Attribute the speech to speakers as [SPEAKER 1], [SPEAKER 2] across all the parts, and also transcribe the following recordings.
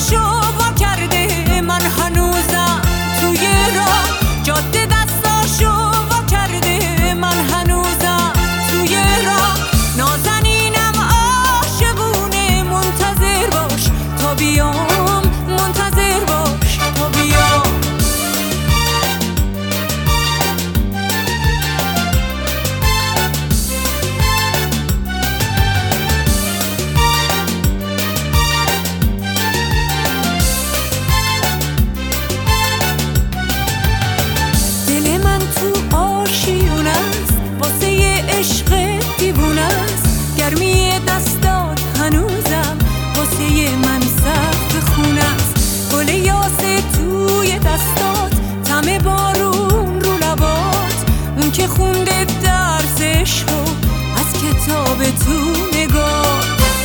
[SPEAKER 1] دستاشو وا کرده، من هنوزم توی راه. جاده دستاشو وا کرده، من هنوزم توی راه. نازنینم عاشقونه، منتظر باش تا بیام، منتظر باش تا بیام. تو آشیونه است واسه یه عشق دیوونه است. گرمی دستات هنوزم واسه یه من سقف خونه است. گل یاسه توی دستات، طعم بارون رو لبات، اون که خونده درس عشقو از کتاب تو نگاه.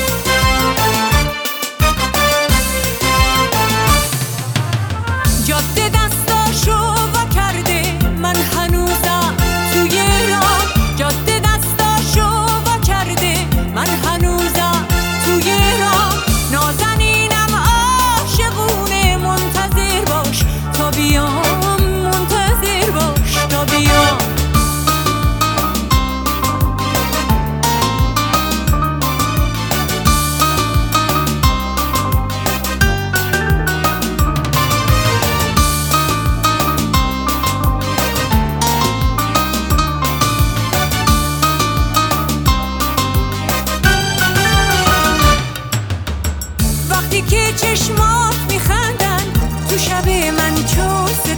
[SPEAKER 1] جاده دستاشو وا کرده، من هنوزم توی راه. جاده دستاشو وا کرده، من هنوزم توی راه. نازنینم عاشقونه، منتظر باش تا بیام، منتظر باش تا بیام. وقتی که چشمات میخندن تو شب من چو